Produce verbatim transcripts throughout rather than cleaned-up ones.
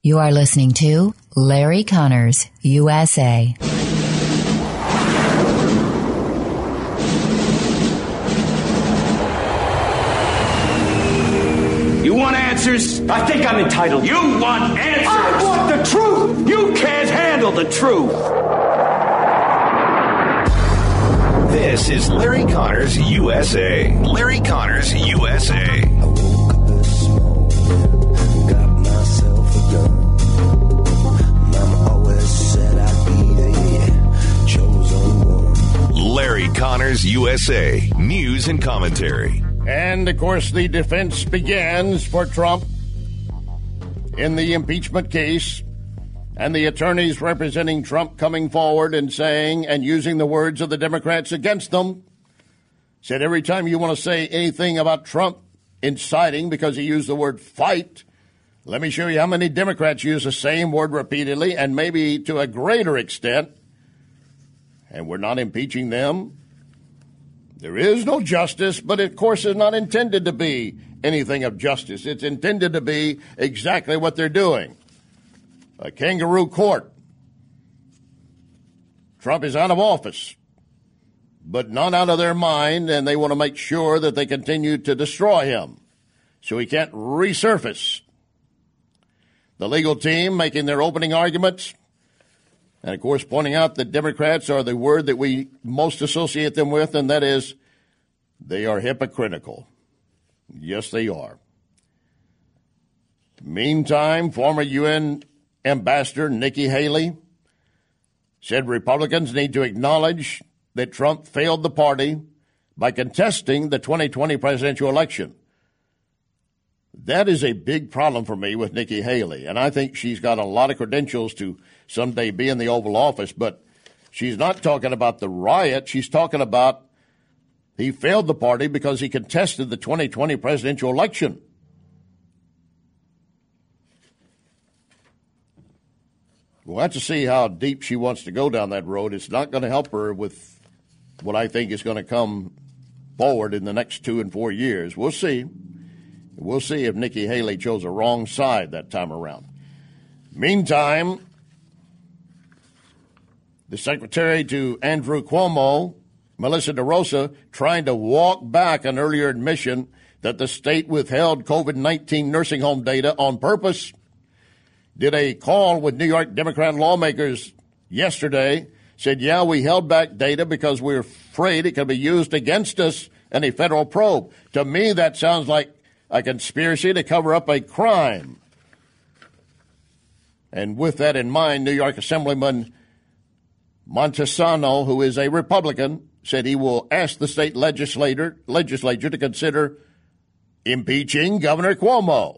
You are listening to Larry Connors, U S A. You want answers? I think I'm entitled. You want answers? I want the truth! You can't handle the truth! This is Larry Connors, U S A. Larry Connors, U S A. Larry Connors, U S A. News and commentary. And, of course, the defense begins for Trump in the impeachment case, and the attorneys representing Trump coming forward and saying and using the words of the Democrats against them, said every time you want to say anything about Trump inciting because he used the word fight, let me show you how many Democrats use the same word repeatedly and maybe to a greater extent, and we're not impeaching them. There is no justice, but of course it's not intended to be anything of justice. It's intended to be exactly what they're doing. A kangaroo court. Trump is out of office, but not out of their mind, and they want to make sure that they continue to destroy him so he can't resurface. The legal team making their opening arguments, and, of course, pointing out that Democrats are the word that we most associate them with, and that is they are hypocritical. Yes, they are. Meantime, former U N Ambassador Nikki Haley said Republicans need to acknowledge that Trump failed the party by contesting the twenty twenty presidential election. That is a big problem for me with Nikki Haley, and I think she's got a lot of credentials to someday be in the Oval Office, but she's not talking about the riot. She's talking about he failed the party because he contested the twenty twenty presidential election. We'll have to see how deep she wants to go down that road. It's not going to help her with what I think is going to come forward in the next two and four years. We'll see. We'll see if Nikki Haley chose a wrong side that time around. Meantime, the secretary to Andrew Cuomo, Melissa DeRosa, trying to walk back an earlier admission that the state withheld COVID nineteen nursing home data on purpose, did a call with New York Democrat lawmakers yesterday, said, yeah, we held back data because we we're afraid it could be used against us in a federal probe. To me, that sounds like a conspiracy to cover up a crime. And with that in mind, New York Assemblyman Montesano, who is a Republican, said he will ask the state legislator, legislature to consider impeaching Governor Cuomo.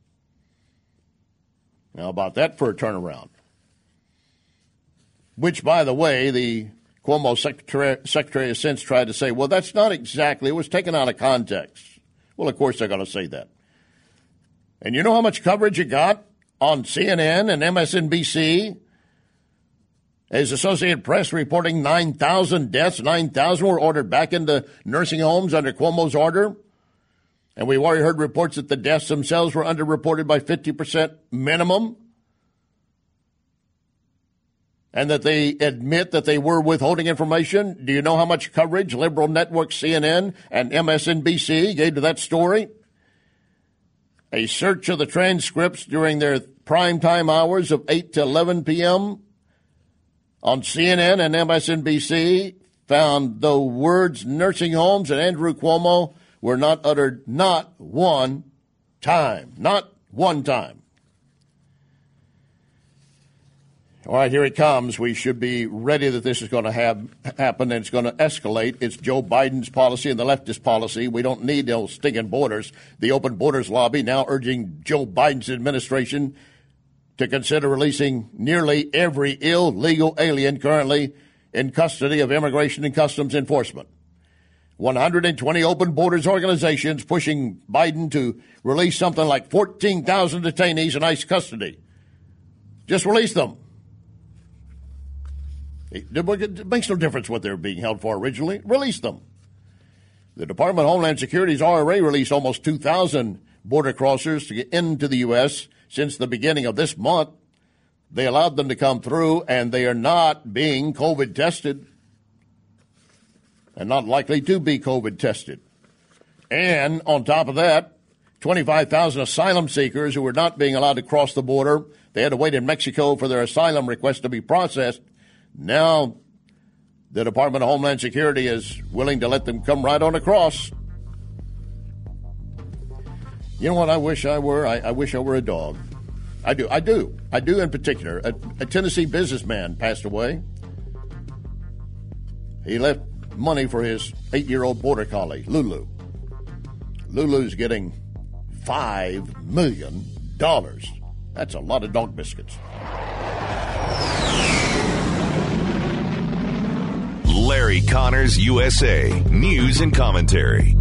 Now, about that for a turnaround. Which, by the way, the Cuomo Secretary, Secretary has since tried to say, well, that's not exactly, it was taken out of context. Well, of course they're going to say that. And you know how much coverage it got on C N N and M S N B C? As Associated Press reporting nine thousand deaths, nine thousand were ordered back into nursing homes under Cuomo's order. And we've already heard reports that the deaths themselves were underreported by fifty percent minimum. And that they admit that they were withholding information. Do you know how much coverage liberal network C N N and M S N B C gave to that story? A search of the transcripts during their primetime hours of eight to eleven p.m. on C N N and M S N B C found the words nursing homes and Andrew Cuomo were not uttered not one time. Not one time. All right, here it comes. We should be ready that this is going to have happen and it's going to escalate. It's Joe Biden's policy and the leftist policy. We don't need those stinking borders. The open borders lobby now urging Joe Biden's administration to consider releasing nearly every illegal alien currently in custody of Immigration and Customs Enforcement. one hundred twenty open borders organizations pushing Biden to release something like fourteen thousand detainees in ICE custody. Just release them. It makes no difference what they're being held for originally. Release them. The Department of Homeland Security has already released almost two thousand border crossers to get into the U S since the beginning of this month. They allowed them to come through, and they are not being COVID tested and not likely to be COVID tested. And on top of that, twenty-five thousand asylum seekers who were not being allowed to cross the border. They had to wait in Mexico for their asylum request to be processed. Now the Department of Homeland Security is willing to let them come right on across. You know what I wish I were? I, I wish I were a dog. I do. I do. I do in particular. A, a Tennessee businessman passed away. He left money for his eight-year-old border collie, Lulu. Lulu's getting five million dollars. That's a lot of dog biscuits. Larry Connors, U S A. News and commentary.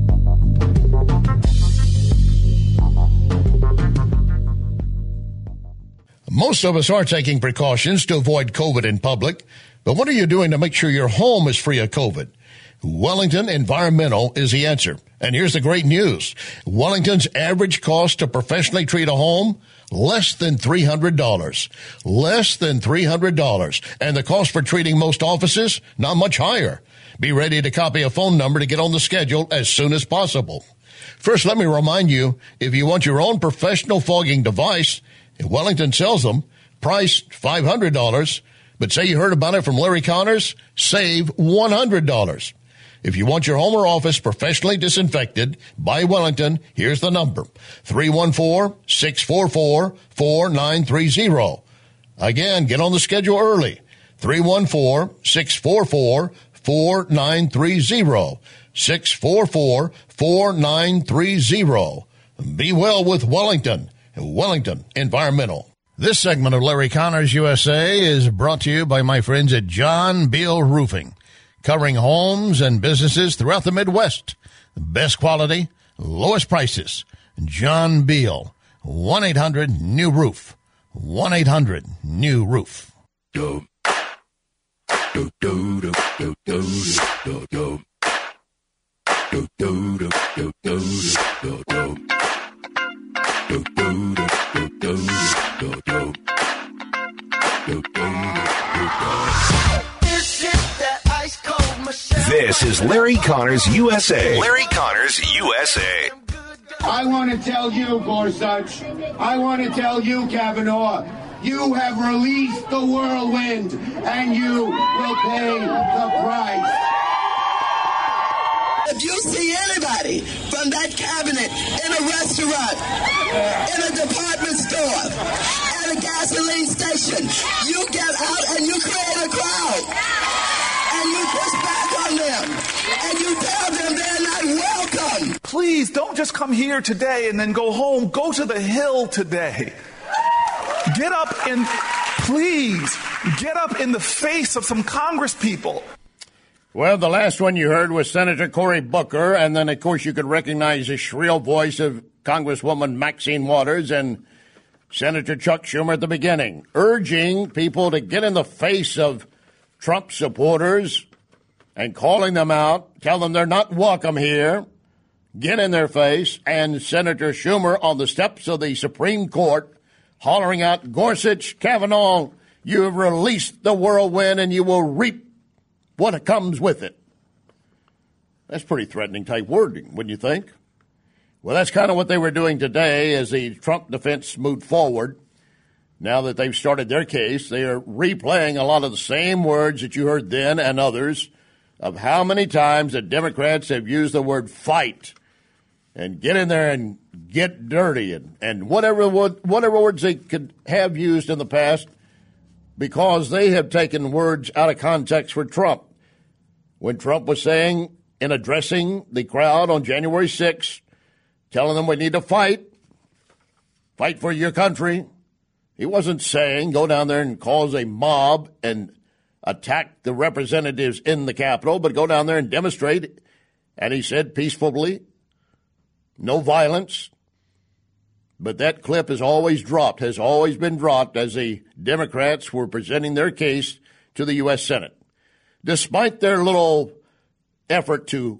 Most of us are taking precautions to avoid COVID in public, but what are you doing to make sure your home is free of COVID? Wellington Environmental is the answer. And here's the great news. Wellington's average cost to professionally treat a home, less than three hundred dollars. Less than three hundred dollars. And the cost for treating most offices, not much higher. Be ready to copy a phone number to get on the schedule as soon as possible. First, let me remind you, if you want your own professional fogging device, Wellington sells them, priced five hundred dollars. But say you heard about it from Larry Connors, save one hundred dollars. If you want your home or office professionally disinfected by Wellington, here's the number, three one four, six four four, four nine three zero. Again, get on the schedule early, three one four, six four four, four nine three zero, six four four, four nine three zero. Be well with Wellington, Wellington Environmental. This segment of Larry Connors U S A is brought to you by my friends at John Beal Roofing, covering homes and businesses throughout the Midwest. The best quality, lowest prices. John Beal, one eight hundred new roof, one eight hundred new roof. Do, do, do, do, do, do, do, do. Do, do, do, do, do, do, do. Do, do, do, do, do, do, do. Do, do, do, do. This is Larry Connors, U S A. Larry Connors, U S A. I want to tell you, Gorsuch, I want to tell you, Kavanaugh, you have released the whirlwind, and you will pay the price. If you see anybody from that cabinet in a restaurant, in a department store, at a gasoline station, you get out and you create a crowd. And you push back on them. And you tell them they're not welcome. Please don't just come here today and then go home. Go to the Hill today. Get up and please get up in the face of some Congress people. Well, the last one you heard was Senator Cory Booker, and then, of course, you could recognize the shrill voice of Congresswoman Maxine Waters and Senator Chuck Schumer at the beginning, urging people to get in the face of Trump supporters and calling them out, tell them they're not welcome here, get in their face, and Senator Schumer on the steps of the Supreme Court hollering out, Gorsuch, Kavanaugh, you have released the whirlwind and you will reap what comes with it. That's pretty threatening type wording, wouldn't you think? Well, that's kind of what they were doing today as the Trump defense moved forward. Now that they've started their case, they are replaying a lot of the same words that you heard then and others of how many times the Democrats have used the word fight and get in there and get dirty and, and whatever, whatever words they could have used in the past, because they have taken words out of context for Trump. When Trump was saying in addressing the crowd on January sixth, telling them we need to fight, fight for your country, he wasn't saying go down there and cause a mob and attack the representatives in the Capitol, but go down there and demonstrate. And he said peacefully, no violence. But that clip is always dropped, has always been dropped as the Democrats were presenting their case to the U S Senate. Despite their little effort to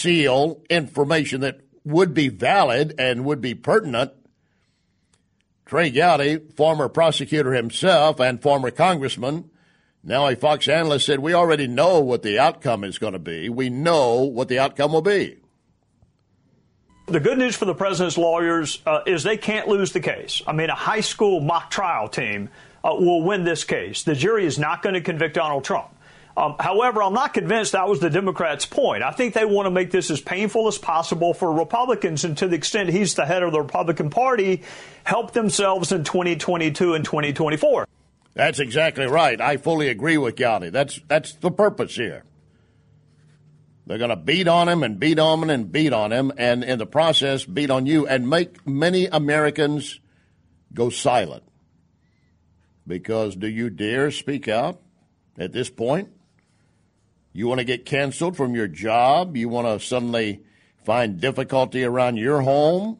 conceal information that would be valid and would be pertinent, Trey Gowdy, former prosecutor himself and former congressman, now a Fox analyst, said we already know what the outcome is going to be. We know what the outcome will be. The good news for the president's lawyers uh, is they can't lose the case. I mean, a high school mock trial team uh, will win this case. The jury is not going to convict Donald Trump. Um, however, I'm not convinced that was the Democrats' point. I think they want to make this as painful as possible for Republicans, and to the extent he's the head of the Republican Party, help themselves in twenty twenty-two and twenty twenty-four. That's exactly right. I fully agree with Gowdy. That's that's the purpose here. They're going to beat on him and beat on him and beat on him, and in the process beat on you and make many Americans go silent. Because do you dare speak out at this point? You want to get canceled from your job? You want to suddenly find difficulty around your home?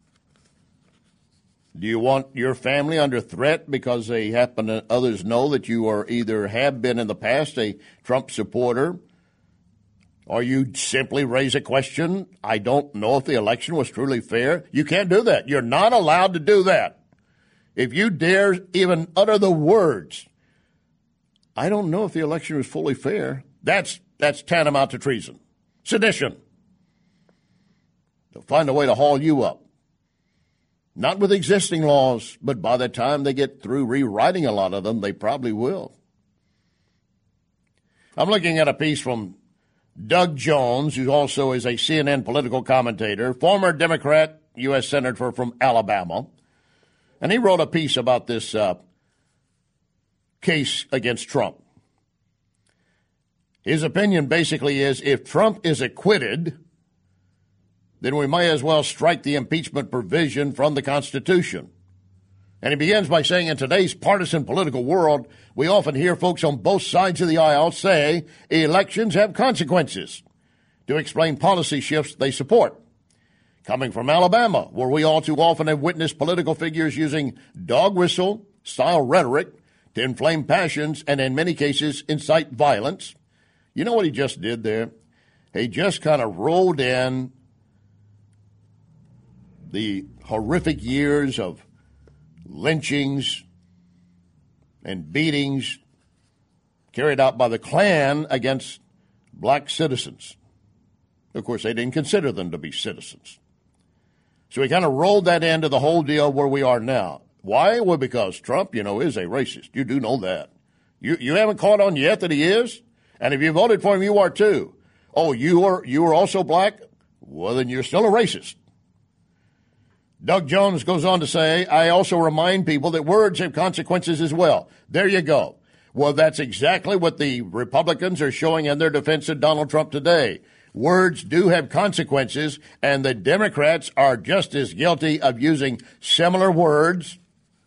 Do you want your family under threat because they happen to others know that you are either have been in the past a Trump supporter, or you simply raise a question, I don't know if the election was truly fair? You can't do that. You're not allowed to do that. If you dare even utter the words, I don't know if the election was fully fair, that's that's tantamount to treason. Sedition. They'll find a way to haul you up. Not with existing laws, but by the time they get through rewriting a lot of them, they probably will. I'm looking at a piece from Doug Jones, who also is a C N N political commentator, former Democrat U S Senator from Alabama, and he wrote a piece about this uh, case against Trump. His opinion basically is if Trump is acquitted, then we might as well strike the impeachment provision from the Constitution. And he begins by saying in today's partisan political world, we often hear folks on both sides of the aisle say elections have consequences to explain policy shifts they support. Coming from Alabama, where we all too often have witnessed political figures using dog whistle style rhetoric to inflame passions and in many cases incite violence. You know what he just did there? He just kind of rolled in the horrific years of lynchings and beatings carried out by the Klan against black citizens. Of course, they didn't consider them to be citizens. So he kind of rolled that into the whole deal where we are now. Why? Well, because Trump, you know, is a racist. You do know that. You you haven't caught on yet that he is? And if you voted for him, you are too. Oh, you are you are also black? Well, then you're still a racist. Doug Jones goes on to say, I also remind people that words have consequences as well. There you go. Well, that's exactly what the Republicans are showing in their defense of Donald Trump today. Words do have consequences, and the Democrats are just as guilty of using similar words.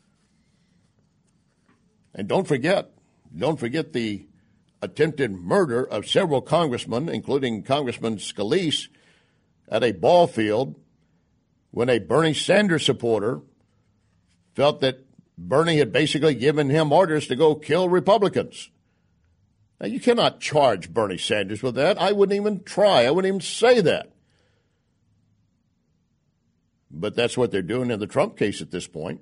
And don't forget, don't forget the attempted murder of several congressmen, including Congressman Scalise, at a ball field when a Bernie Sanders supporter felt that Bernie had basically given him orders to go kill Republicans. Now, you cannot charge Bernie Sanders with that. I wouldn't even try. I wouldn't even say that. But that's what they're doing in the Trump case at this point.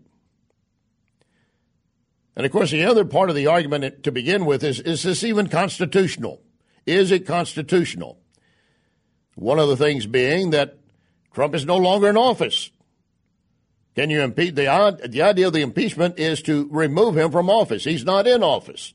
And, of course, the other part of the argument to begin with is, is this even constitutional? Is it constitutional? One of the things being that Trump is no longer in office. Can you impeach? The, the idea of the impeachment is to remove him from office. He's not in office.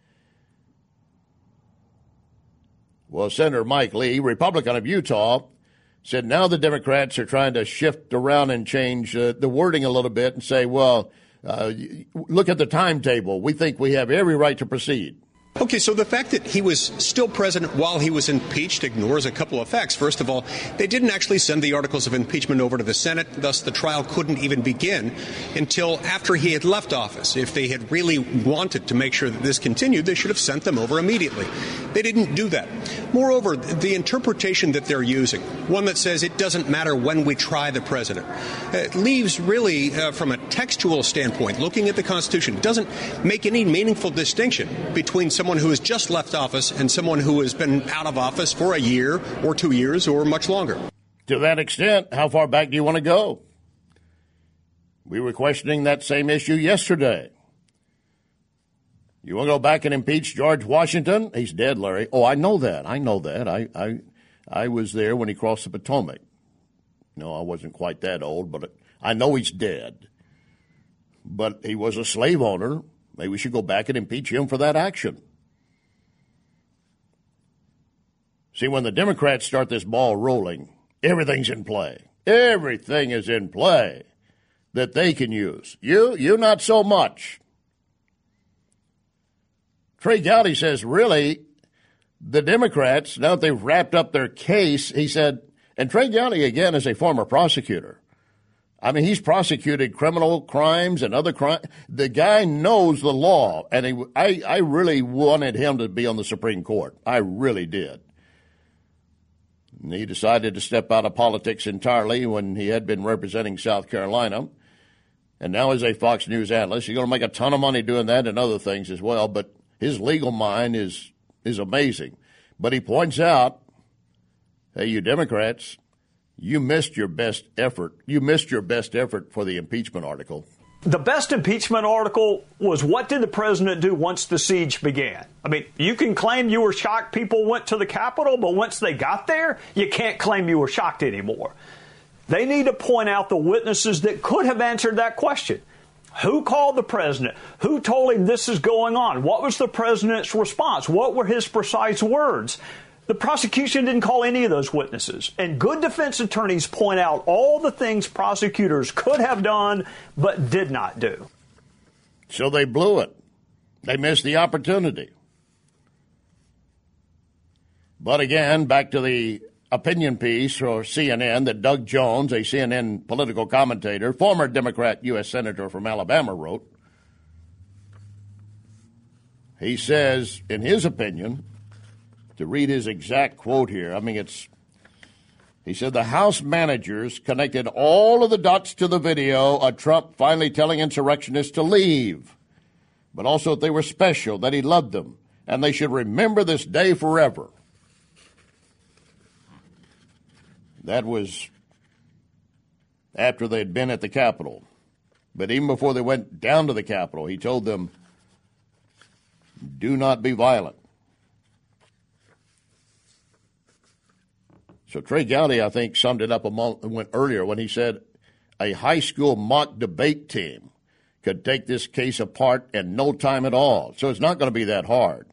Well, Senator Mike Lee, Republican of Utah, said now the Democrats are trying to shift around and change uh, the wording a little bit and say, well, uh, look at the timetable. We think we have every right to proceed. Okay, so the fact that he was still president while he was impeached ignores a couple of facts. First of all, they didn't actually send the articles of impeachment over to the Senate, thus the trial couldn't even begin until after he had left office. If they had really wanted to make sure that this continued, they should have sent them over immediately. They didn't do that. Moreover, the interpretation that they're using, one that says it doesn't matter when we try the president, it leaves really, uh, from a textual standpoint, looking at the Constitution, doesn't make any meaningful distinction between someone who has just left office and someone who has been out of office for a year or two years or much longer. To that extent, how far back do you want to go? We were questioning that same issue yesterday. You want to go back and impeach George Washington? He's dead, Larry. Oh, I know that. I know that. I, I, I was there when he crossed the Potomac. No, I wasn't quite that old, but I know he's dead. But he was a slave owner. Maybe we should go back and impeach him for that action. See, when the Democrats start this ball rolling, everything's in play. Everything is in play that they can use. You, you not so much. Trey Gowdy says, really, the Democrats, now that they've wrapped up their case, he said, and Trey Gowdy, again, is a former prosecutor. I mean, he's prosecuted criminal crimes and other crimes. The guy knows the law, and he, I, I really wanted him to be on the Supreme Court. I really did. And he decided to step out of politics entirely when he had been representing South Carolina, and now is a Fox News analyst. He's going to make a ton of money doing that and other things as well, but his legal mind is is amazing. But he points out, hey, you Democrats, you missed your best effort. You missed your best effort for the impeachment article. The best impeachment article was, what did the president do once the siege began? I mean, you can claim you were shocked people went to the Capitol, but once they got there, you can't claim you were shocked anymore. They need to point out the witnesses that could have answered that question. Who called the president? Who told him this is going on? What was the president's response? What were his precise words? The prosecution didn't call any of those witnesses. And good defense attorneys point out all the things prosecutors could have done but did not do. So they blew it. They missed the opportunity. But again, back to the opinion piece for C N N that Doug Jones, a C N N political commentator, former Democrat U S Senator from Alabama, wrote. He says, in his opinion, to read his exact quote here, I mean, it's, he said, the House managers connected all of the dots to the video of Trump finally telling insurrectionists to leave, but also that they were special, that he loved them, and they should remember this day forever. That was after they'd been at the Capitol. But even before they went down to the Capitol, he told them, do not be violent. So Trey Gowdy, I think, summed it up a moment earlier when he said a high school mock debate team could take this case apart in no time at all. So it's not going to be that hard.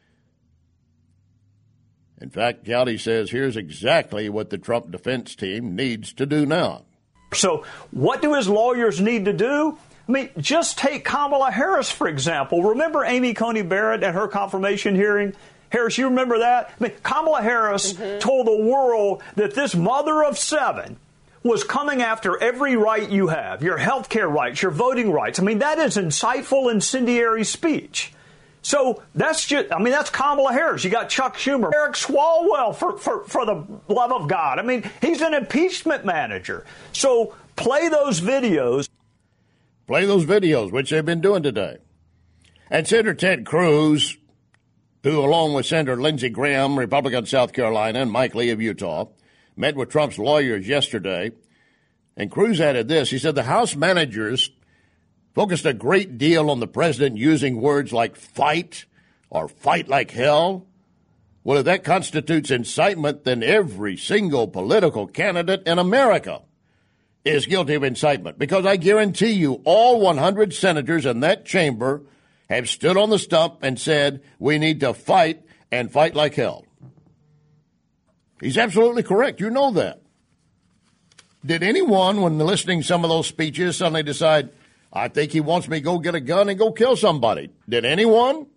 In fact, Gowdy says here's exactly what the Trump defense team needs to do now. So what do his lawyers need to do? I mean, just take Kamala Harris, for example. Remember Amy Coney Barrett at her confirmation hearing? Harris, you remember that? I mean, Kamala Harris mm-hmm. told the world that this mother of seven was coming after every right you have, your health care rights, your voting rights. I mean, that is insightful, incendiary speech. So that's just, I mean, that's Kamala Harris. You got Chuck Schumer, Eric Swalwell, for, for, for the love of God. I mean, he's an impeachment manager. So play those videos. Play those videos, which they've been doing today. And Senator Ted Cruz, who, along with Senator Lindsey Graham, Republican of South Carolina, and Mike Lee of Utah, met with Trump's lawyers yesterday. And Cruz added this. He said the House managers focused a great deal on the president using words like fight or fight like hell. Well, if that constitutes incitement, then every single political candidate in America is guilty of incitement, because I guarantee you all one hundred senators in that chamber have stood on the stump and said we need to fight and fight like hell. He's absolutely correct. You know that. Did anyone, when listening to some of those speeches, suddenly decide, I think he wants me to go get a gun and go kill somebody? Did anyone?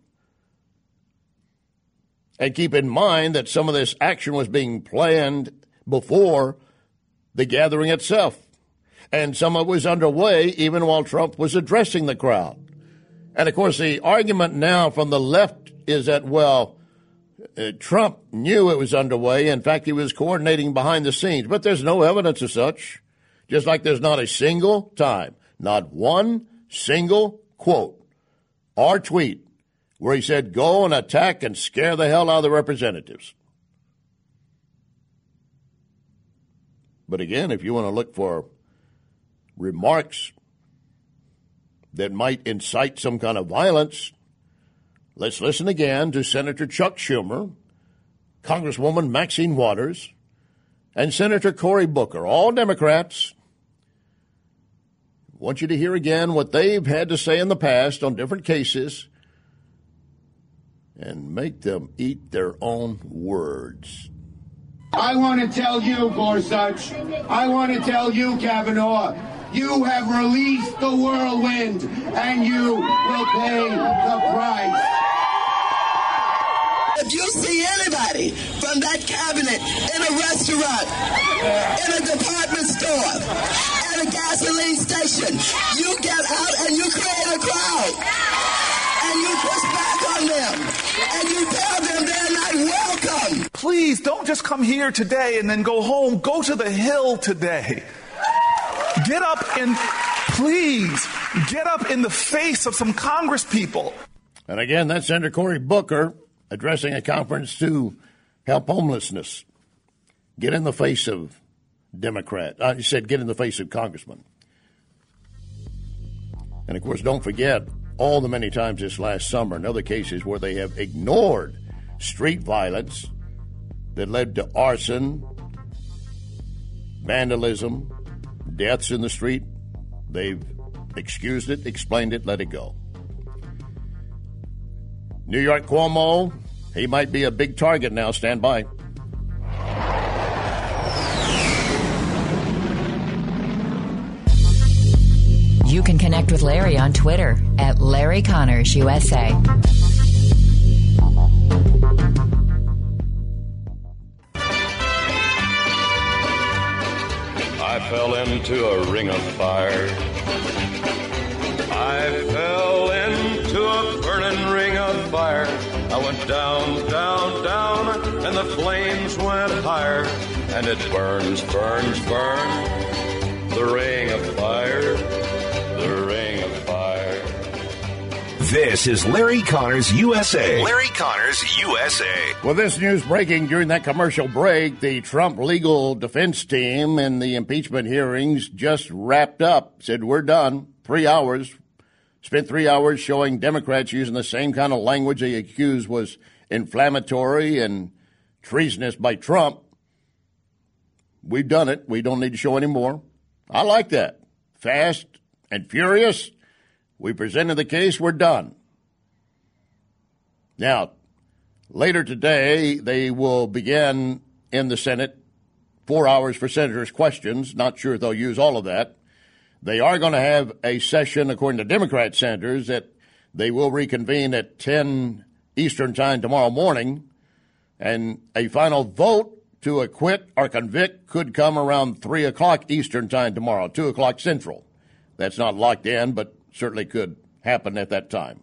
And keep in mind that some of this action was being planned before the gathering itself. And some of it was underway even while Trump was addressing the crowd. And, of course, the argument now from the left is that, well, uh, Trump knew it was underway. In fact, he was coordinating behind the scenes. But there's no evidence of such, just like there's not a single time, not one single quote or tweet where he said, go and attack and scare the hell out of the representatives. But again, if you want to look for remarks that might incite some kind of violence, let's listen again to Senator Chuck Schumer, Congresswoman Maxine Waters, and Senator Cory Booker, all Democrats. I want you to hear again what they've had to say in the past on different cases and make them eat their own words. I want to tell you, Gorsuch, I want to tell you, Kavanaugh, you have released the whirlwind, and you will pay the price. If you see anybody from that cabinet in a restaurant, in a department store, at a gasoline station, you get out and you create a crowd. And you push back on them. And you tell them they're not welcome. Please don't just come here today and then go home. Go to the Hill today. Get up and please get up in the face of some Congress people. And again, that's Senator Cory Booker addressing a conference to help homelessness. Get in the face of Democrat. I uh, said get in the face of congressmen. And, of course, don't forget all the many times this last summer and other cases where they have ignored street violence that led to arson, vandalism, deaths in the street. They've excused it, explained it, let it go. New York Cuomo, he might be a big target now. Stand by. You can connect with Larry on Twitter at Larry Connors U S A. I fell into a ring of fire. I fell into a burning ring of fire. I went down, down, down, and the flames went higher. And it burns, burns, burns, the ring of fire, the ring of fire. This is Larry Connors U S A. Larry Connors U S A. Well, this news breaking during that commercial break, the Trump legal defense team in the impeachment hearings just wrapped up, said we're done, three hours, spent three hours showing Democrats using the same kind of language they accused was inflammatory and treasonous by Trump. We've done it. We don't need to show any more. I like that. Fast and furious. We presented the case. We're done. Now, later today, they will begin in the Senate four hours for senators' questions. Not sure if they'll use all of that. They are going to have a session, according to Democrat senators, that they will reconvene at ten Eastern time tomorrow morning. And a final vote to acquit or convict could come around three o'clock Eastern time tomorrow, two o'clock Central. That's not locked in, but certainly could happen at that time.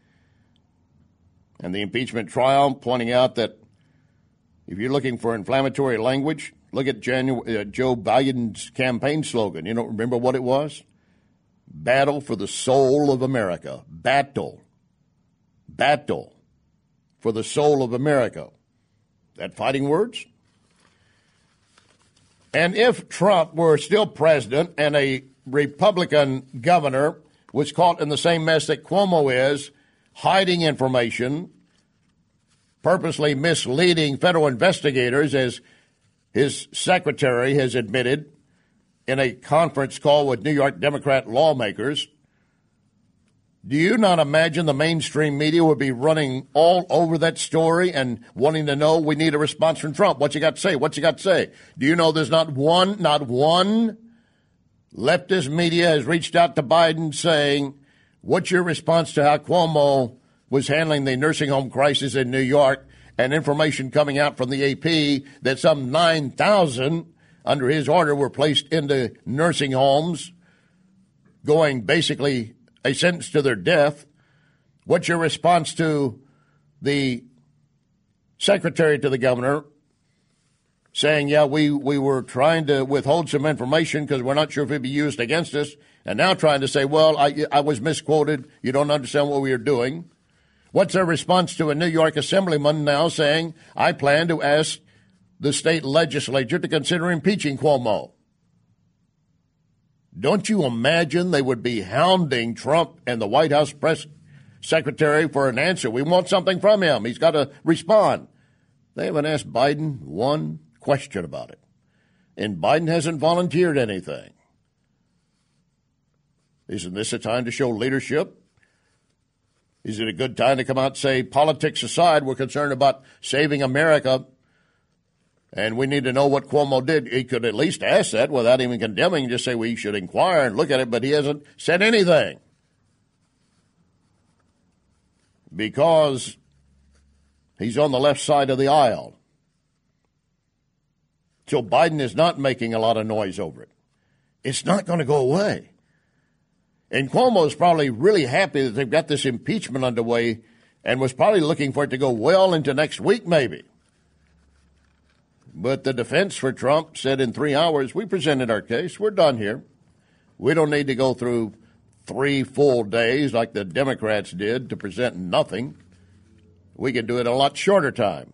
And the impeachment trial pointing out that if you're looking for inflammatory language, look at Janu- uh, Joe Biden's campaign slogan. You don't remember what it was? Battle for the soul of America. Battle. Battle for the soul of America. That fighting words? And if Trump were still president and a Republican governor was caught in the same mess that Cuomo is, hiding information, purposely misleading federal investigators, as his secretary has admitted in a conference call with New York Democrat lawmakers, do you not imagine the mainstream media would be running all over that story and wanting to know, we need a response from Trump? What you got to say? What you got to say? Do you know there's not one, not one leftist media has reached out to Biden saying, what's your response to how Cuomo was handling the nursing home crisis in New York, and information coming out from the A P that some nine thousand under his order were placed into nursing homes, going basically a sentence to their death? What's your response to the secretary to the governor saying, yeah, we, we were trying to withhold some information because we're not sure if it'd be used against us, and now trying to say, well, I, I was misquoted. You don't understand what we were doing. What's their response to a New York assemblyman now saying, I plan to ask the state legislature to consider impeaching Cuomo? Don't you imagine they would be hounding Trump and the White House press secretary for an answer? We want something from him. He's got to respond. They haven't asked Biden one question about it. And Biden hasn't volunteered anything. Isn't this a time to show leadership? Is it a good time to come out and say, politics aside, we're concerned about saving America, and we need to know what Cuomo did? He could at least ask that without even condemning, just say we should inquire and look at it, but he hasn't said anything. Because he's on the left side of the aisle. So Biden is not making a lot of noise over it. It's not going to go away. And Cuomo is probably really happy that they've got this impeachment underway and was probably looking for it to go well into next week maybe. But the defense for Trump said in three hours, we presented our case. We're done here. We don't need to go through three full days like the Democrats did to present nothing. We can do it in a lot shorter time.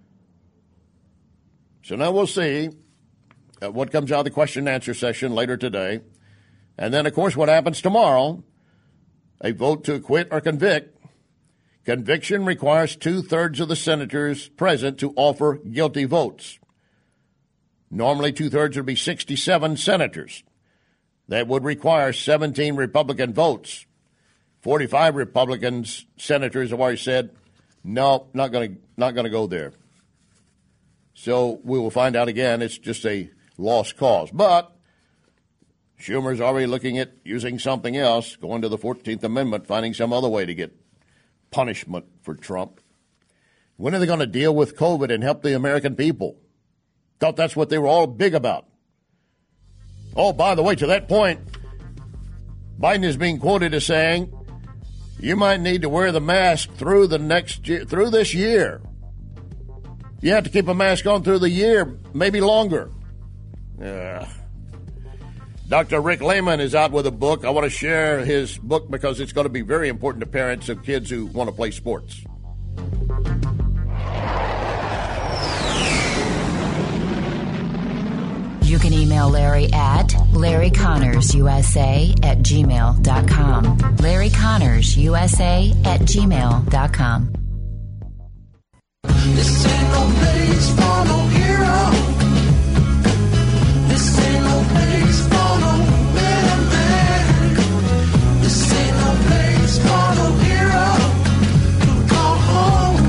So now we'll see what comes out of the question and answer session later today. And then, of course, what happens tomorrow, a vote to acquit or convict. Conviction requires two-thirds of the senators present to offer guilty votes. Normally, two-thirds would be sixty-seven senators. That would require seventeen Republican votes. forty-five Republicans, senators have already said, no, not going to not going to go there. So we will find out again. It's just a lost cause. But Schumer's already looking at using something else, going to the fourteenth Amendment, finding some other way to get punishment for Trump. When are they going to deal with COVID and help the American people? Thought that's what they were all big about. Oh, by the way, to that point, Biden is being quoted as saying, you might need to wear the mask through the next year, through this year. You have to keep a mask on through the year, maybe longer. Yeah. Doctor Rick Lehman is out with a book. I want to share his book because it's going to be very important to parents of kids who want to play sports. You can email Larry at Larry Connors U S A at gmail dot com. Larry Connors U S A at gmail dot com. This ain't no place for no hero. This ain't no place for no better man. This ain't no place for no hero to call home.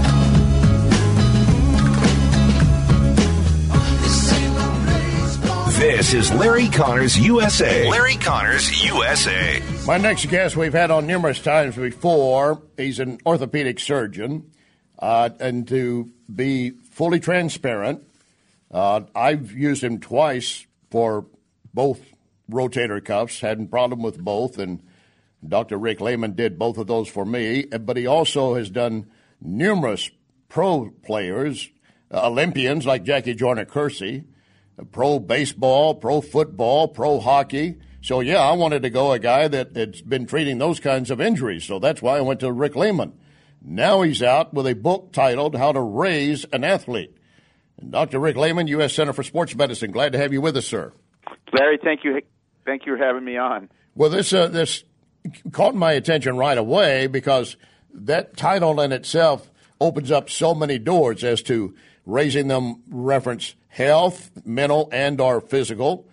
This ain't no place for. This is Larry Connors U S A. Larry Connors U S A. My next guest we've had on numerous times before. He's an orthopedic surgeon. Uh, and to be fully transparent, uh, I've used him twice for both rotator cuffs, had a problem with both, and Doctor Rick Lehman did both of those for me. But he also has done numerous pro players, uh, Olympians like Jackie Joyner-Kersee, uh, pro baseball, pro football, pro hockey. So, yeah, I wanted to go a guy that has been treating those kinds of injuries. So that's why I went to Rick Lehman. Now he's out with a book titled How to Raise an Athlete. And Doctor Rick Lehman, U S Center for Sports Medicine, glad to have you with us, sir. Larry, thank you Thank you for having me on. Well, this uh, this caught my attention right away because that title in itself opens up so many doors as to raising them reference health, mental and or physical,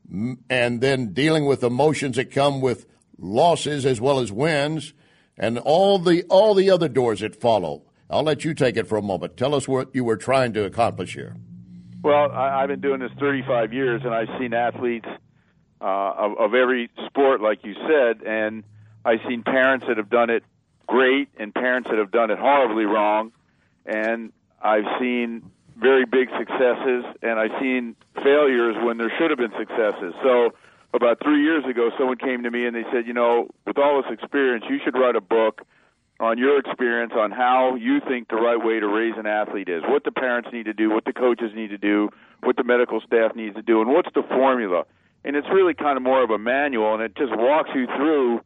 and then dealing with emotions that come with losses as well as wins, and all the all the other doors that follow. I'll let you take it for a moment. Tell us what you were trying to accomplish here. Well, I, I've been doing this thirty-five years, and I've seen athletes uh, of, of every sport, like you said, and I've seen parents that have done it great and parents that have done it horribly wrong, and I've seen very big successes, and I've seen failures when there should have been successes. So about three years ago, someone came to me and they said, you know, with all this experience, you should write a book on your experience on how you think the right way to raise an athlete is, what the parents need to do, what the coaches need to do, what the medical staff needs to do, and what's the formula. And it's really kind of more of a manual, and it just walks you through,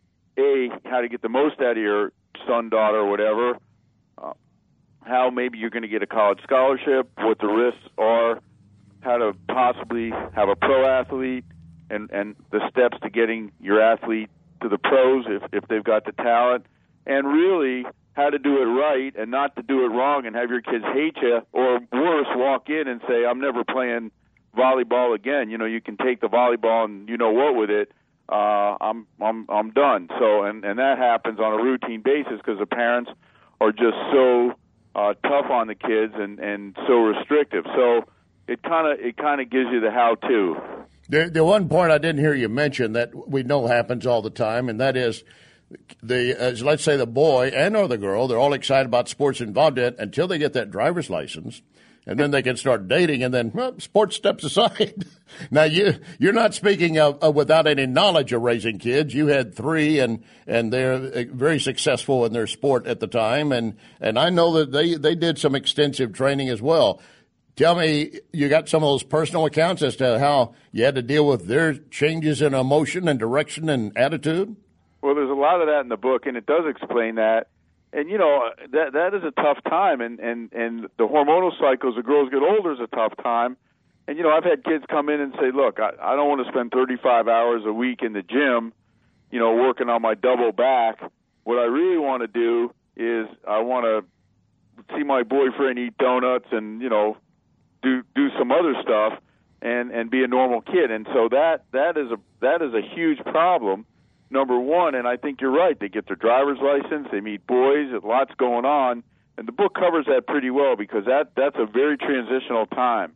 A, how to get the most out of your son, daughter, or whatever, uh, how maybe you're going to get a college scholarship, what the risks are, how to possibly have a pro athlete, and, and the steps to getting your athlete to the pros if, if they've got the talent, and really how to do it right and not to do it wrong and have your kids hate you, or worse, walk in and say, I'm never playing volleyball again. You know, you can take the volleyball and you know what with it. Uh, I'm I'm I'm done. So and, and that happens on a routine basis because the parents are just so uh, tough on the kids and, and so restrictive. So it kind of it kind of gives you the how-to. The, the one point I didn't hear you mention that we know happens all the time, and that is the as let's say the boy and or the girl, they're all excited about sports involved in it until they get that driver's license. And then they can start dating, and then well, sports steps aside. Now, you, you're not speaking of, of without any knowledge of raising kids. You had three, and, and they're very successful in their sport at the time. And, and I know that they, they did some extensive training as well. Tell me, you got some of those personal accounts as to how you had to deal with their changes in emotion and direction and attitude? Well, there's a lot of that in the book, and it does explain that. And, you know, that that is a tough time, and, and, and the hormonal cycles, the girls get older, is a tough time. And, you know, I've had kids come in and say, look, I, I don't want to spend thirty-five hours a week in the gym, you know, working on my double back. What I really want to do is I want to see my boyfriend eat donuts and, you know, do do some other stuff and, and be a normal kid. And so that that is a that is a huge problem. Number one, and I think you're right, they get their driver's license, they meet boys, lots going on, and the book covers that pretty well because that, that's a very transitional time.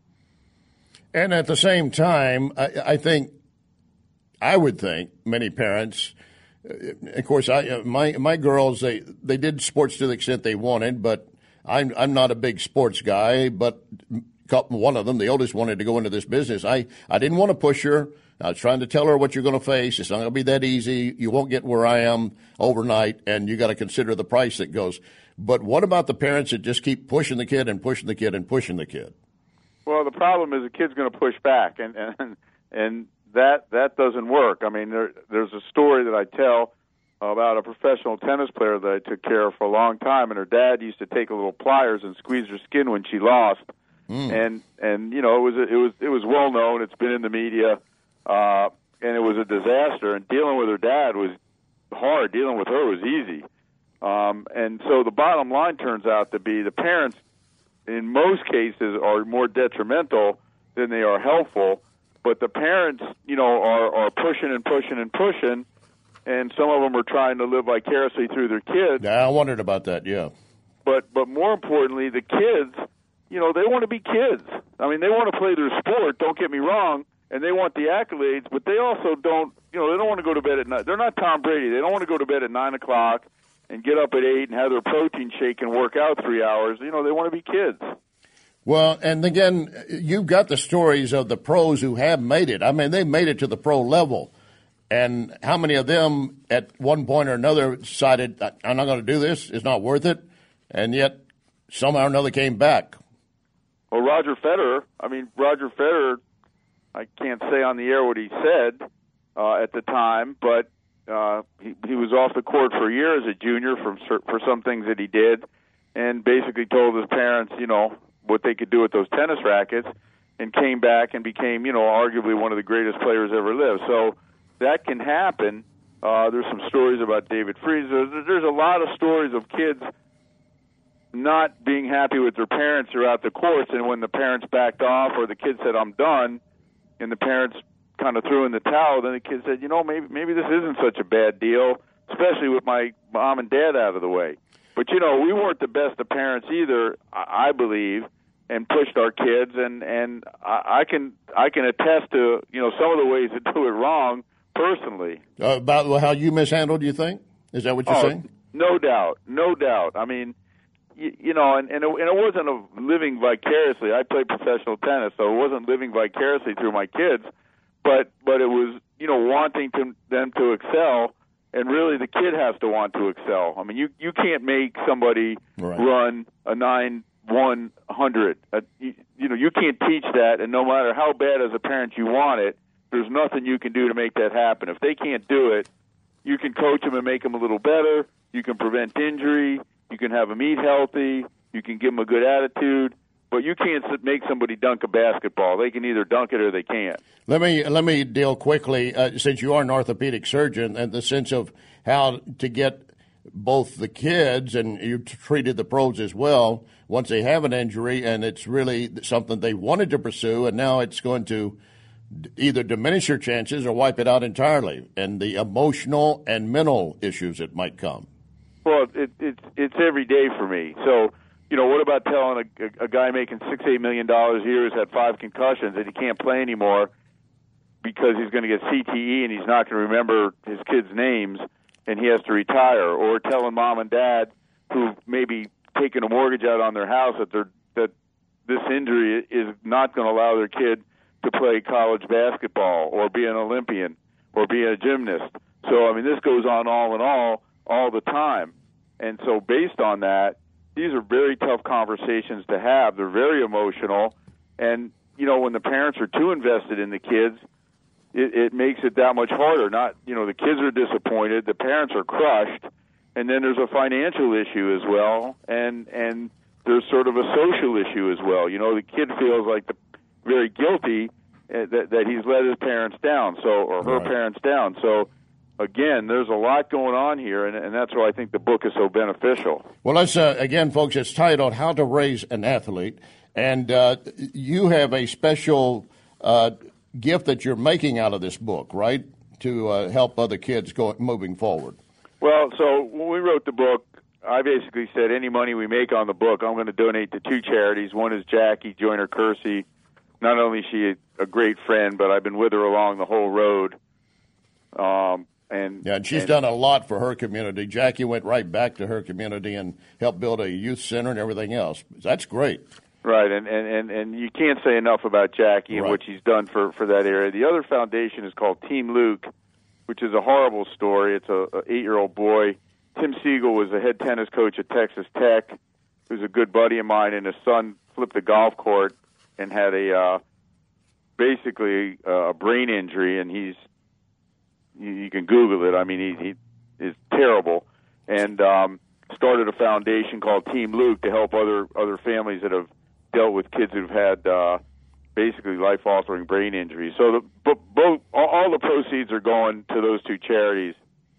And at the same time, I, I think, I would think, many parents, of course, I my my girls, they, they did sports to the extent they wanted, but I'm, I'm not a big sports guy, but one of them, the oldest, wanted to go into this business. I, I didn't want to push her. I was trying to tell her what you're going to face. It's not going to be that easy. You won't get where I am overnight, and you got to consider the price that goes. But what about the parents that just keep pushing the kid and pushing the kid and pushing the kid? Well, the problem is the kid's going to push back, and and and that that doesn't work. I mean, there there's a story that I tell about a professional tennis player that I took care of for a long time, and her dad used to take a little pliers and squeeze her skin when she lost. Mm. And and you know it was it was it was well known. It's been in the media. Uh, and it was a disaster, and dealing with her dad was hard. Dealing with her was easy. Um, and so the bottom line turns out to be the parents, in most cases, are more detrimental than they are helpful. But the parents, you know, are, are pushing and pushing and pushing, and some of them are trying to live vicariously through their kids. Yeah, I wondered about that, yeah. But but more importantly, the kids, you know, they want to be kids. I mean, they want to play their sport, don't get me wrong, and they want the accolades, but they also don't, you know, they don't want to go to bed at night. They're not Tom Brady. They don't want to go to bed at nine o'clock and get up at eight and have their protein shake and work out three hours. You know, they want to be kids. Well, and again, you've got the stories of the pros who have made it. I mean, they made it to the pro level. And how many of them at one point or another decided, I'm not going to do this, it's not worth it, and yet somehow or another came back? Well, Roger Federer, I mean, Roger Federer, I can't say on the air what he said uh, at the time, but uh, he, he was off the court for a year as a junior from, for some things that he did, and basically told his parents, you know, what they could do with those tennis rackets, and came back and became, you know, arguably one of the greatest players ever lived. So that can happen. Uh, there's some stories about David Freese. There's, there's a lot of stories of kids not being happy with their parents throughout the course, and when the parents backed off or the kid said, I'm done, and the parents kind of threw in the towel, then the kid said, you know, maybe maybe this isn't such a bad deal, especially with my mom and dad out of the way. But, you know, we weren't the best of parents either, I believe, and pushed our kids, and, and I can I can attest to, you know, some of the ways that do it wrong personally. Uh, about how you mishandled, you think? Is that what you're oh, saying? No doubt, no doubt. I mean, you, you know, and, and, it, and it wasn't a living vicariously. I played professional tennis, so it wasn't living vicariously through my kids, but but it was, you know, wanting to, them to excel, and really the kid has to want to excel. I mean, you, you can't make somebody right. run a nine one hundred. Uh, you, you know, you can't teach that, and no matter how bad as a parent you want it, there's nothing you can do to make that happen. If they can't do it, you can coach them and make them a little better. You can prevent injury. You can have them eat healthy. You can give them a good attitude. but you can't make somebody dunk a basketball. They can either dunk it or they can't. Let me let me deal quickly, uh, since you are an orthopedic surgeon, and the sense of how to get both the kids, and you treated the pros as well, once they have an injury and it's really something they wanted to pursue, and now it's going to either diminish your chances or wipe it out entirely, and the emotional and mental issues that might come. Well, it, it's it's every day for me. So, you know, what about telling a, a guy making six, eight million dollars a year who's had five concussions that he can't play anymore because he's going to get C T E and he's not going to remember his kids' names and he has to retire? Or telling mom and dad who maybe taking a mortgage out on their house that they're, that this injury is not going to allow their kid to play college basketball or be an Olympian or be a gymnast. So, I mean, this goes on all in all, all the time. And so based on that, these are very tough conversations to have. They're very emotional. And, you know, when the parents are too invested in the kids, it, it makes it that much harder. Not, you know, the kids are disappointed, the parents are crushed, and then there's a financial issue as well, and and there's sort of a social issue as well. You know, the kid feels like the, very guilty uh, that, that he's let his parents down, so or her right. parents down. So, again, there's a lot going on here, and, and that's why I think the book is so beneficial. Well, let's, uh, again, folks, it's titled How to Raise an Athlete, and uh, you have a special uh, gift that you're making out of this book, right, to uh, help other kids go moving forward. Well, so when we wrote the book, I basically said any money we make on the book, I'm going to donate to two charities. One is Jackie Joyner-Kersee. Not only is she a great friend, but I've been with her along the whole road. Um, and yeah, and she's and, done a lot for her community. Jackie went right back to her community and helped build a youth center and everything else. That's great. Right, and, and, and, and you can't say enough about Jackie and right. what she's done for, for that area. The other foundation is called Team Luke, which is a horrible story. It's a, a eight-year-old boy. Tim Siegel was the head tennis coach at Texas Tech, who's a good buddy of mine, and his son flipped the golf court and had a uh, basically uh, a brain injury, and he's you, you can Google it. I mean, he, he is terrible, and um, started a foundation called Team Luke to help other other families that have dealt with kids who've had uh, basically life-altering brain injuries. So the, b- both all the proceeds are going to those two charities.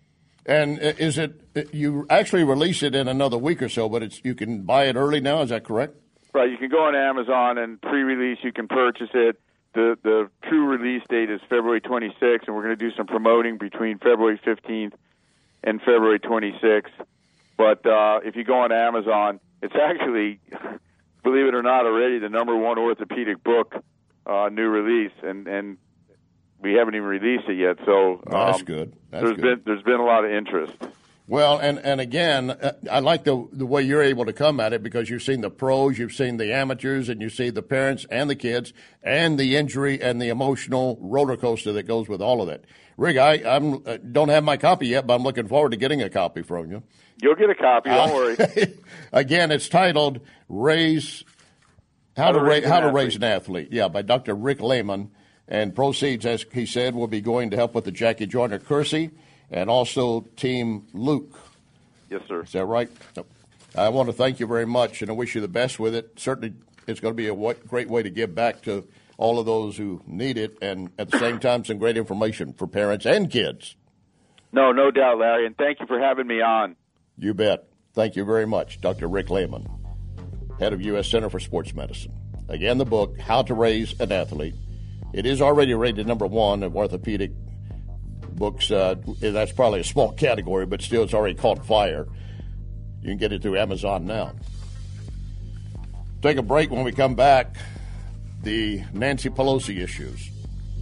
And is it you actually release it in another week or so? But it's you can buy it early now. Is that correct? Right. You can go on Amazon and pre-release. You can purchase it. The the true release date is February twenty-sixth, and we're going to do some promoting between February fifteenth and February twenty-sixth. But uh, if you go on Amazon, it's actually, believe it or not, already the number one orthopedic book, uh, new release, and, and we haven't even released it yet. So um, that's good. That's there's good. been there's been a lot of interest. Well, and, and again, uh, I like the the way you're able to come at it because you've seen the pros, you've seen the amateurs, and you see the parents and the kids, and the injury and the emotional roller coaster that goes with all of that. Rick, I I'm, uh, don't have my copy yet, but I'm looking forward to getting a copy from you. You'll get a copy. Don't uh, worry. Again, it's titled "Raise How, How to, to Ra- Raise an How to Athlete. Raise an Athlete." Yeah, by Doctor Rick Lehman, and proceeds, as he said, will be going to help with the Jackie Joyner-Kersee and also Team Luke. Yes, sir. Is that right? I want to thank you very much, and I wish you the best with it. Certainly, it's going to be a w- great way to give back to all of those who need it, and at the same time, some great information for parents and kids. No, no doubt, Larry, and thank you for having me on. You bet. Thank you very much, Doctor Rick Lehman, head of U S Center for Sports Medicine. Again, the book, How to Raise an Athlete. It is already rated number one of orthopedic books. Uh, that's probably a small category, but still it's already caught fire. You can get it through Amazon now. Take a break. When we come back, the Nancy Pelosi issues.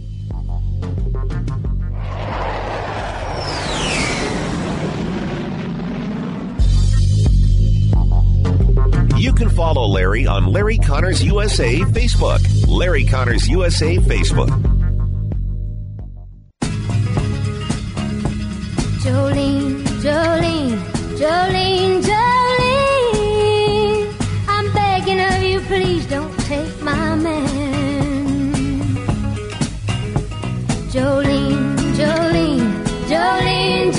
You can follow Larry on Larry Connors U S A Facebook. Larry Connors U S A Facebook. Jolene, Jolene, Jolene, Jolene, I'm begging of you, please don't take my man. Jolene, Jolene, Jolene,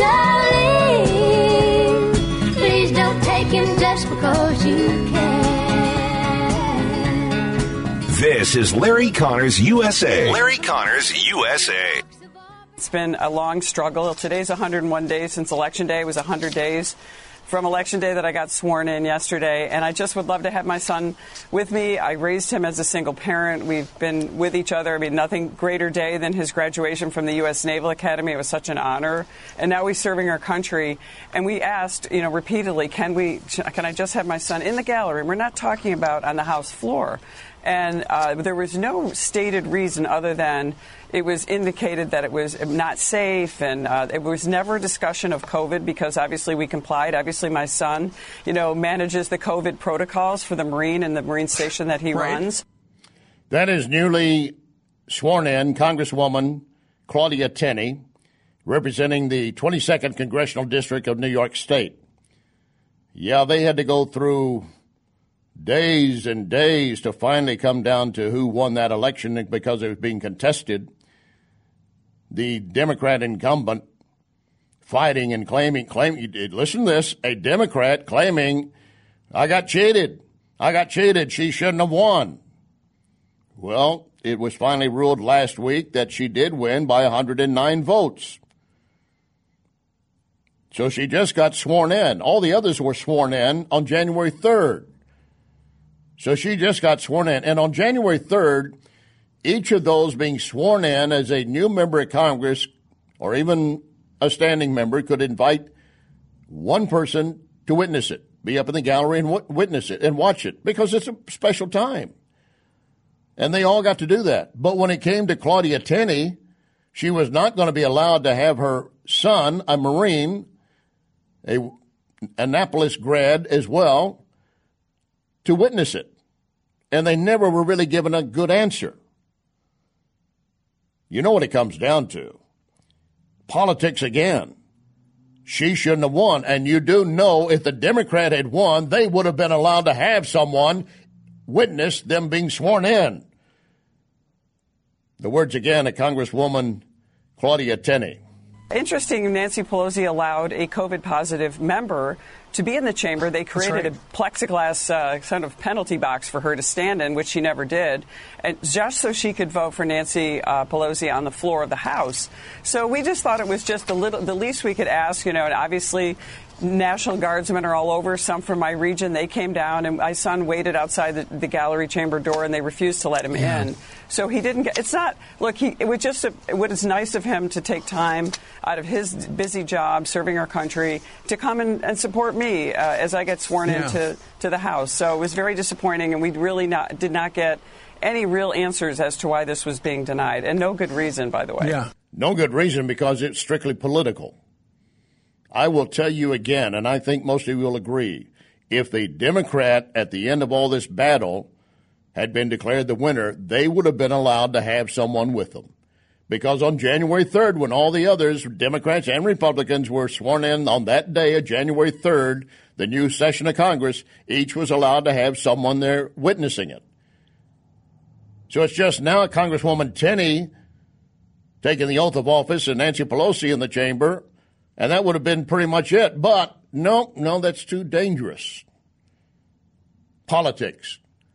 Jolene, please don't take him just because you can. This is Larry Connors U S A. Larry Connors U S A. It's been a long struggle. Today's one hundred one days since Election Day. It was one hundred days from Election Day that I got sworn in yesterday. And I just would love to have my son with me. I raised him as a single parent. We've been with each other. I mean, nothing greater day than his graduation from the U S Naval Academy. It was such an honor. And now he's serving our country. And we asked, you know, repeatedly, can we, can I just have my son in the gallery? We're not talking about on the House floor. And uh, there was no stated reason other than it was indicated that it was not safe, and uh, it was never a discussion of COVID because obviously we complied. Obviously, my son, you know, manages the COVID protocols for the Marine and the Marine station that he right. runs. That is newly sworn in Congresswoman Claudia Tenney, representing the twenty-second Congressional District of New York State. Yeah, they had to go through days and days to finally come down to who won that election because it was being contested. The Democrat incumbent fighting and claiming, claiming, listen to this, a Democrat claiming, I got cheated. I got cheated. She shouldn't have won. Well, it was finally ruled last week that she did win by one hundred nine votes. So she just got sworn in. All the others were sworn in on January third. So she just got sworn in. And on January third, each of those being sworn in as a new member of Congress or even a standing member could invite one person to witness it, be up in the gallery and w- witness it and watch it because it's a special time. And they all got to do that. But when it came to Claudia Tenney, she was not going to be allowed to have her son, a Marine, a Annapolis grad as well, to witness it. And they never were really given a good answer. You know what it comes down to. Politics again. She shouldn't have won. And you do know if the Democrat had won, they would have been allowed to have someone witness them being sworn in. The words again of Congresswoman Claudia Tenney. Interesting, Nancy Pelosi allowed a COVID-positive member to be in the chamber. They created right. a plexiglass uh, sort of penalty box for her to stand in, which she never did, and just so she could vote for Nancy uh, Pelosi on the floor of the House. So we just thought it was just the, little, the least we could ask, you know, and obviously National Guardsmen are all over, some from my region. They came down, and my son waited outside the, the gallery chamber door, and they refused to let him yeah. in. So he didn't get, it's not, look, he, it was just, a, it was nice of him to take time out of his busy job serving our country to come and, and support me uh, as I get sworn yeah. into to the House. So it was very disappointing, and we really not, did not get any real answers as to why this was being denied, and no good reason, by the way. Yeah, no good reason because it's strictly political. I will tell you again, and I think most of you will agree, if the Democrat at the end of all this battle had been declared the winner, they would have been allowed to have someone with them. Because on January third, when all the others, Democrats and Republicans, were sworn in on that day of January third, the new session of Congress, each was allowed to have someone there witnessing it. So it's just now Congresswoman Tenney taking the oath of office and Nancy Pelosi in the chamber, and that would have been pretty much it. But no, no, that's too dangerous. Politics.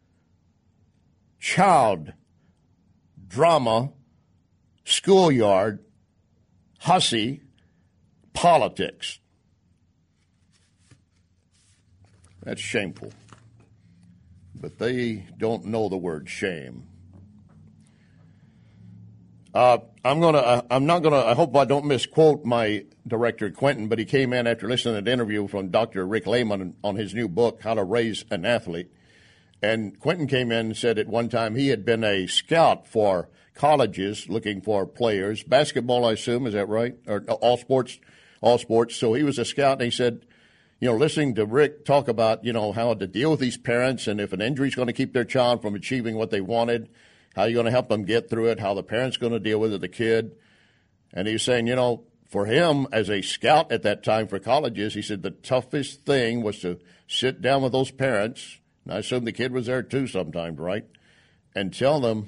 Child drama, schoolyard, hussy, politics. That's shameful. But they don't know the word shame. Uh, I'm gonna. Uh, I'm not gonna. I hope I don't misquote my director Quentin, but he came in after listening to an interview from Doctor Rick Lehman on his new book, How to Raise an Athlete. And Quentin came in and said at one time he had been a scout for colleges looking for players. Basketball, I assume, is that right? Or all sports, all sports. So he was a scout, and he said, you know, listening to Rick talk about, you know, how to deal with these parents and if an injury is going to keep their child from achieving what they wanted, how you're going to help them get through it, how the parent's going to deal with it, the kid. And he was saying, you know, for him as a scout at that time for colleges, he said the toughest thing was to sit down with those parents, and I assume the kid was there too sometimes, right, and tell them,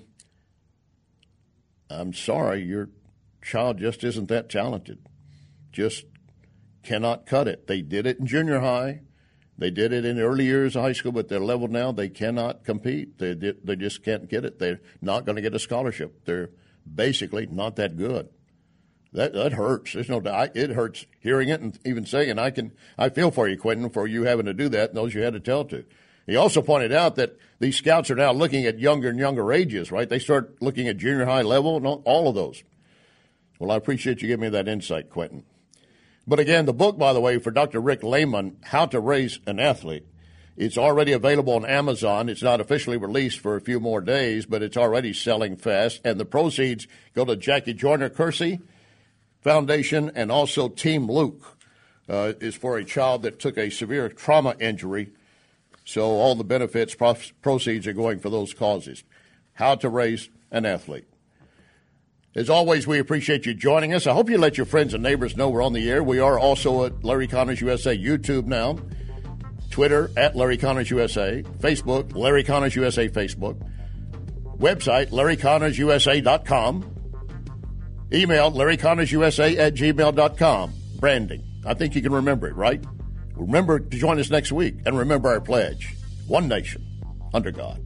I'm sorry, your child just isn't that talented. Just cannot cut it. They did it in junior high. They did it in the early years of high school, but their level now, they cannot compete. They they just can't get it. They're not going to get a scholarship. They're basically not that good. That that hurts. There's no doubt. It hurts hearing it and even saying it. I can I feel for you, Quentin, for you having to do that and those you had to tell to. He also pointed out that these scouts are now looking at younger and younger ages, right? They start looking at junior high level and all of those. Well, I appreciate you giving me that insight, Quentin. But again, the book, by the way, for Doctor Rick Lehman, How to Raise an Athlete, it's already available on Amazon. It's not officially released for a few more days, but it's already selling fast. And the proceeds go to Jackie Joyner Kersey Foundation, and also Team Luke uh, is for a child that took a severe trauma injury. So all the benefits, proceeds are going for those causes. How to Raise an Athlete. As always, we appreciate you joining us. I hope you let your friends and neighbors know we're on the air. We are also at Larry Connors U S A YouTube now, Twitter at Larry Connors U S A, Facebook, Larry Connors U S A Facebook, website, larry connors u s a dot com, email, larry connors u s a at gmail dot com, branding. I think you can remember it, right? Remember to join us next week, and remember our pledge, one nation, under God.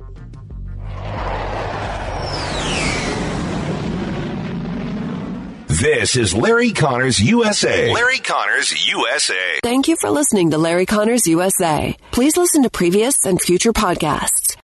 This is Larry Connors U S A. Larry Connors U S A. Thank you for listening to Larry Connors U S A. Please listen to previous and future podcasts